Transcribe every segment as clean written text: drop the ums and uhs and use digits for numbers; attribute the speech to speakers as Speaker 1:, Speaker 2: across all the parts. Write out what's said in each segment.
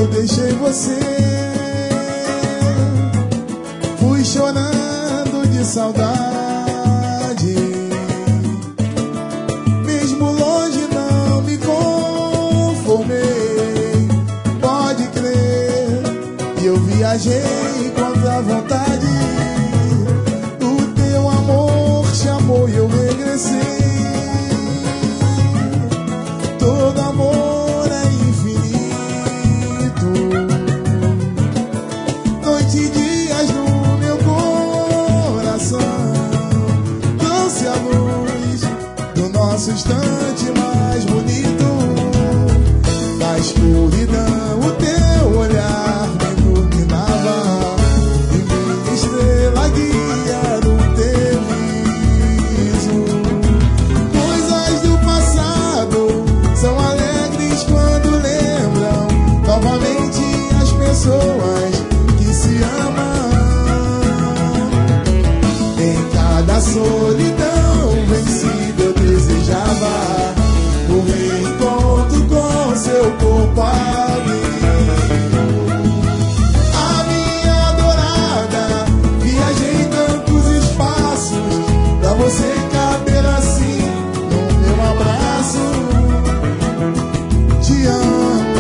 Speaker 1: eu deixei você, fui chorando de saudade. Mesmo longe não me conformei, pode crer, que eu viajei contra a vontade. O teu amor chamou e eu regressei. Todo amor é infinito, noite e dias no meu coração. Dance a luz do nosso instante mais bonito. Na escuridão o teu olhar me iluminava, e minha estrela guia no teu riso. Coisas do passado são alegres quando lembram novamente as pessoas que se amam. Em cada solidão vencida eu desejava o reencontro com seu corpo amigo. A minha adorada, viajei em tantos espaços pra você caber assim no meu abraço. Te amo.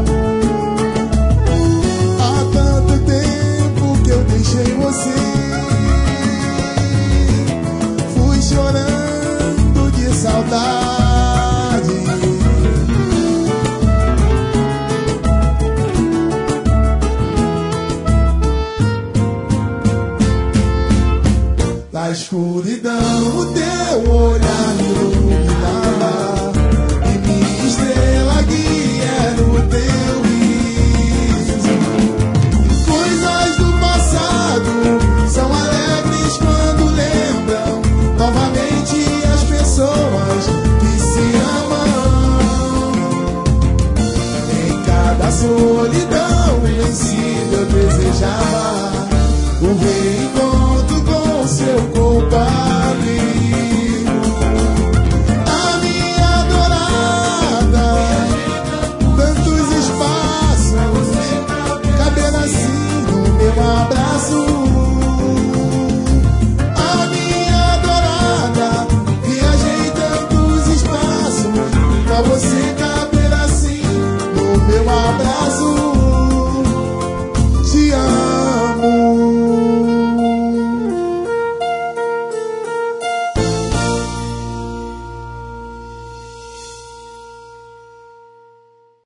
Speaker 1: Há tanto tempo que eu deixei você, fui chorando de saudade. Na escuridão o teu olhar me iluminava, e minha estrela guia no teu riso. Coisas do passado são alegres quando lembram novamente as pessoas que se amam. Em cada solidão vencida eu desejava o reencontro